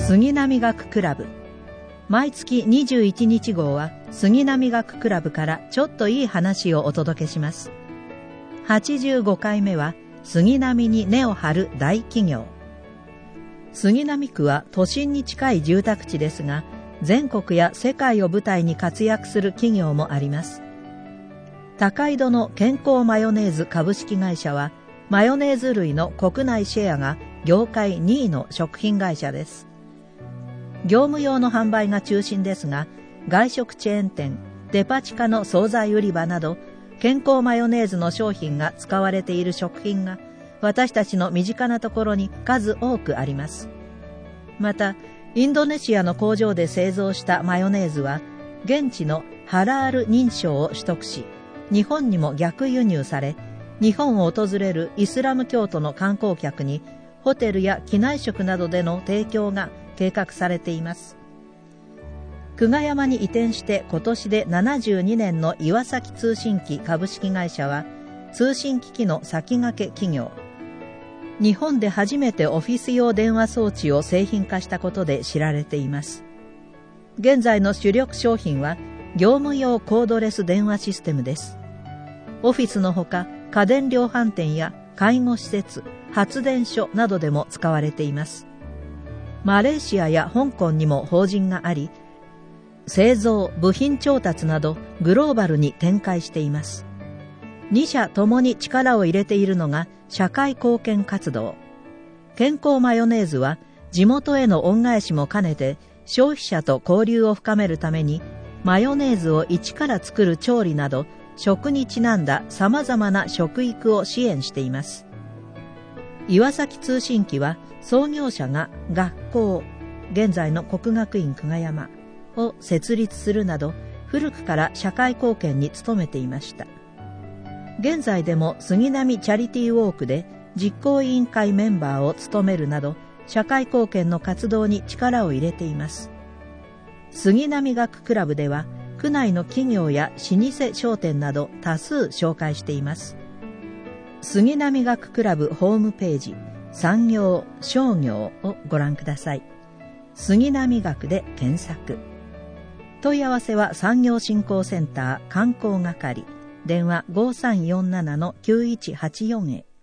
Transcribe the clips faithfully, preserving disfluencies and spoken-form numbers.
杉並学クラブ。毎月にじゅういちにち号は杉並学クラブからちょっといい話をお届けします。はちじゅうごかいめは杉並に根を張る大企業。杉並区は都心に近い住宅地ですが、全国や世界を舞台に活躍する企業もあります。高井戸の健康マヨネーズ株式会社は、マヨネーズ類の国内シェアが業界にいの食品会社です。業務用の販売が中心ですが、外食チェーン店、デパ地下の惣菜売り場など、健康マヨネーズの商品が使われている食品が、私たちの身近なところに数多くあります。また、インドネシアの工場で製造したマヨネーズは、現地のハラール認証を取得し、日本にも逆輸入され、日本を訪れるイスラム教徒の観光客に、ホテルや機内食などでの提供が計画されています。久我山に移転して今年でななじゅうにねんの岩崎通信機株式会社は、通信機器の先駆け企業。日本で初めてオフィス用電話装置を製品化したことで知られています。現在の主力商品は業務用コードレス電話システムです。オフィスのほか家電量販店や介護施設、発電所などでも使われています。マレーシアや香港にも法人があり、製造、部品調達などグローバルに展開しています。に社ともに力を入れているのが社会貢献活動。健康マヨネーズは地元への恩返しも兼ねて消費者と交流を深めるためにマヨネーズを一から作る調理など食にちなんだ様々な食育を支援しています。岩崎通信機は創業者が学校、現在の国学院久我山を設立するなど古くから社会貢献に努めていました。現在でも杉並チャリティーウォークで実行委員会メンバーを務めるなど社会貢献の活動に力を入れています。杉並学クラブでは区内の企業や老舗商店など多数紹介しています。杉並学クラブホームページ産業商業をご覧ください。杉並学で検索。問い合わせは産業振興センター観光係電話 ごさんよんななのきゅういちはちよん へ。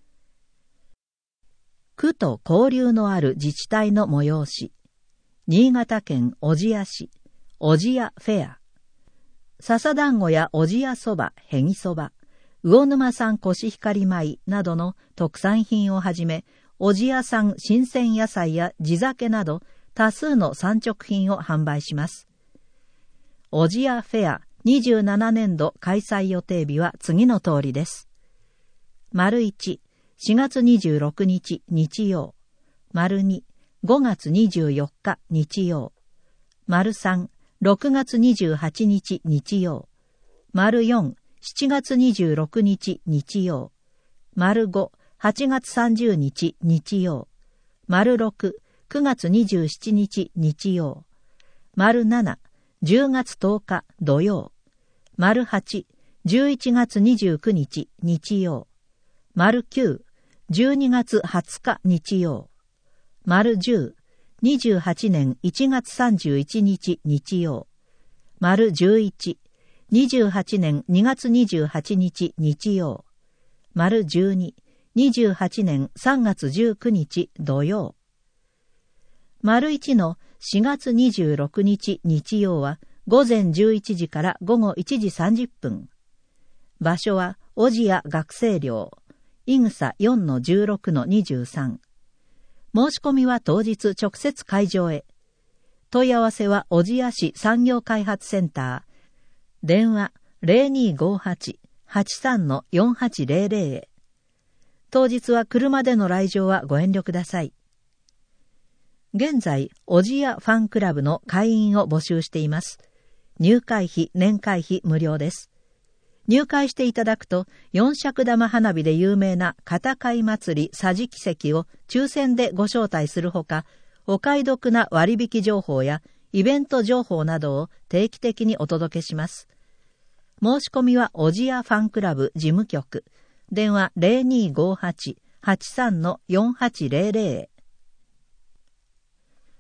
区と交流のある自治体の催し。新潟県小千谷市小千谷フェア。笹団子や小千谷そば、へぎそば、魚沼産コシヒカリ米などの特産品をはじめ、小千谷産新鮮野菜や地酒など多数の産直品を販売します。小千谷フェアにじゅうななねんど開催予定日は次の通りです。丸いち、しがつにじゅうろくにち日曜。丸に、ごがつにじゅうよっか日曜。丸さん、ろくがつにじゅうはちにち日曜。丸よん、しちがつにじゅうろくにち日曜。丸ご、はちがつさんじゅうにち日曜。丸ろく、くがつにじゅうしちにち日曜。丸なな、じゅうがつとおか土曜。丸はち、じゅういちがつにじゅうくにち日曜。丸きゅう、じゅうにがつはつか日曜。丸じゅう、にじゅうはちねんいちがつさんじゅういちにち日曜。丸じゅういち、にじゅうはちねんにがつにじゅうはちにち日曜。丸じゅうに、にじゅうはちねんさんがつじゅうくにち土曜。丸いちのしがつにじゅうろくにち日曜はごぜんじゅういちじからごごいちじさんじゅっぷん。場所は小千谷学生寮、いぐさ よんのじゅうろくのにじゅうさん。申し込みは当日直接会場へ。問い合わせは小千谷市産業開発センター。電話 ゼロにーごーはち はちさんのよんはちゼロゼロ へ。当日は車での来場はご遠慮ください。現在、小千谷ファンクラブの会員を募集しています。入会費、年会費無料です。入会していただくと、四尺玉花火で有名な片貝祭り桟敷席を抽選でご招待するほか、お買い得な割引情報やイベント情報などを定期的にお届けします。申し込みは小千谷ファンクラブ事務局。電話 ゼロにーごーはち はちさんのよんはちゼロゼロ へ。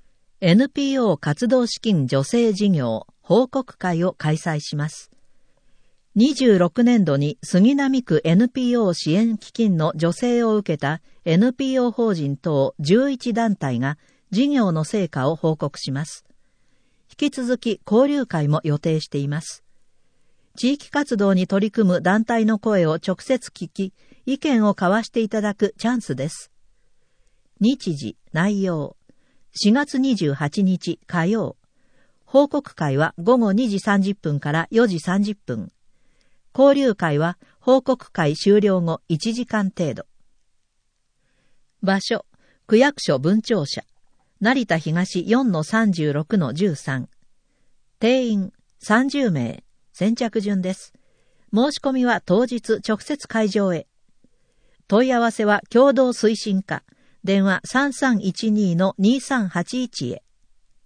エヌピーオー 活動資金助成事業報告会を開催します。にじゅうろくねんどに杉並区 エヌピーオー 支援基金の助成を受けた エヌピーオー 法人等じゅういちだんたいが事業の成果を報告します。引き続き交流会も予定しています。地域活動に取り組む団体の声を直接聞き、意見を交わしていただくチャンスです。日時、内容。しがつにじゅうはちにち火曜。報告会はごごにじさんじゅっぷんからよじさんじゅっぷん。交流会は報告会終了後いちじかん程度。場所、区役所分庁舎。成田東 よんのさんじゅうろくのじゅうさん。定員さんじゅうめい。先着順です。申し込みは当日直接会場へ。問い合わせは共同推進課。電話 さんさんいちにのにさんはちいち へ。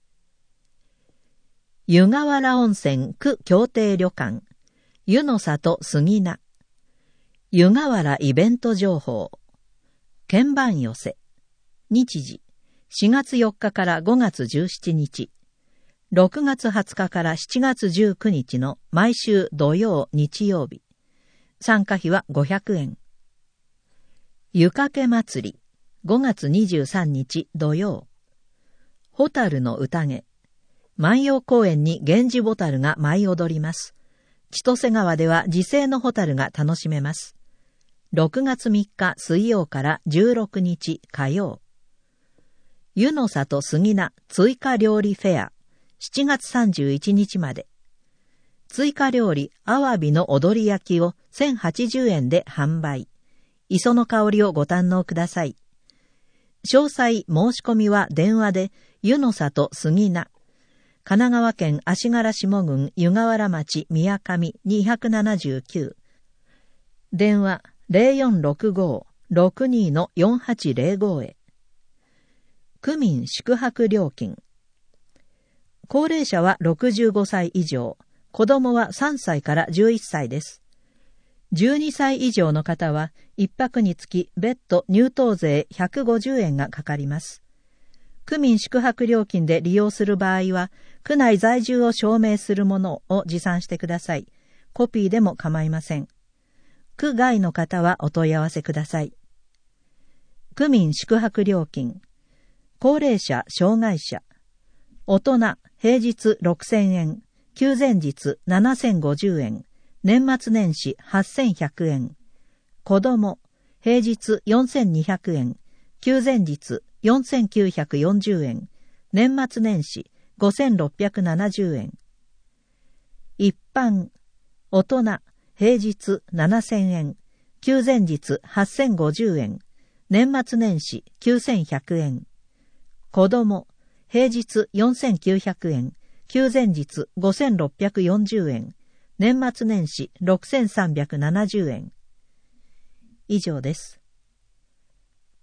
湯河原温泉区協定旅館。湯の里杉名。湯河原イベント情報。鍵盤寄せ。日時。しがつよっかからごがつじゅうしちにち。ろくがつはつかからしちがつじゅうくにちの毎週土曜、日曜日。参加費はごひゃくえん。湯かけ祭り。ごがつにじゅうさんにち土曜。ホタルの宴。万葉公園に源氏ボタルが舞い踊ります。千歳川では自生のホタルが楽しめます。ろくがつみっか水曜からじゅうろくにち火曜。湯の里杉名追加料理フェア。しちがつさんじゅういちにちまで。追加料理アワビの踊り焼きをせんはちじゅうえんで販売。磯の香りをご堪能ください。詳細申し込みは電話で湯の里杉名。神奈川県足柄下郡湯河原町宮上にひゃくななじゅうきゅう。電話 ゼロよんろくご ろくにのよんはちゼロご へ。区民宿泊料金。高齢者はろくじゅうごさい以上、子供はさんさいからじゅういっさいです。じゅうにさい以上の方は、一泊につき別途入湯税ひゃくごじゅうえんがかかります。区民宿泊料金で利用する場合は、区内在住を証明するものを持参してください。コピーでも構いません。区外の方はお問い合わせください。区民宿泊料金。高齢者、障害者。大人、平日ろくせんえん。休前日ななせんごじゅうえん。年末年始はっせんひゃくえん。子供、平日よんせんにひゃくえん。休前日よんせんきゅうひゃくよんじゅうえん。年末年始ごせんろっぴゃくななじゅうえん。一般、大人、平日ななせんえん。休前日はっせんごじゅうえん。年末年始きゅうせんひゃくえん。子供、平日よんせんきゅうひゃくえん。休前日ごせんろっぴゃくよんじゅうえん。年末年始ろくせんさんびゃくななじゅうえん。以上です。